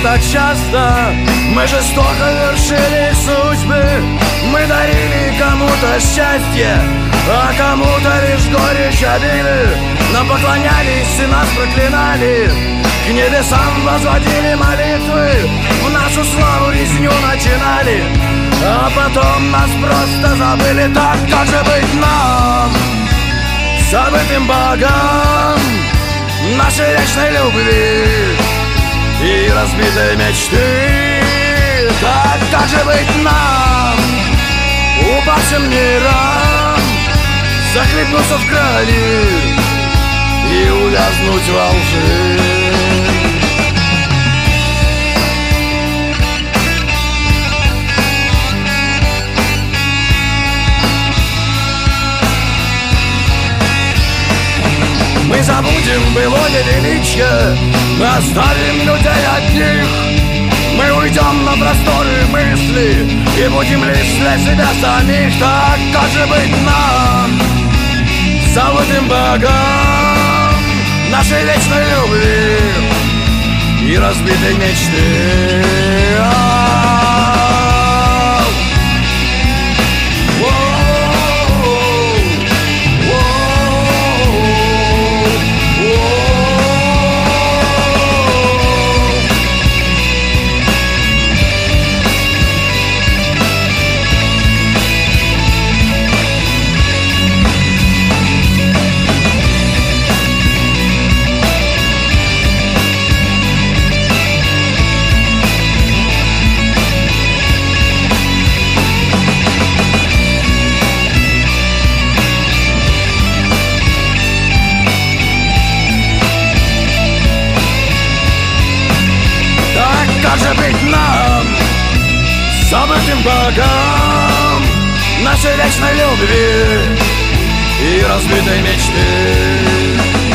так часто мы жестоко вершили их судьбы. Мы дарили кому-то счастье, а кому-то лишь горечь обиды. Нам поклонялись и нас проклинали, к небесам возводили молитвы, в нашу славу резню начинали, а потом нас просто забыли. Так как же быть нам, забытым богам нашей вечной любви и разбитой мечты? Так как же быть нам, упавшим мирам, захлебнуться в крови и увязнуть во лжи? Мы забудем былое величие, мы оставим людей одних. Мы уйдем на просторы мысли и будем лишь для себя самих. Так как же быть нам, забытым богам нашей вечной любви и разбитой мечты? Как же быть нам, забытым богам нашей вечной любви и разбитой мечты?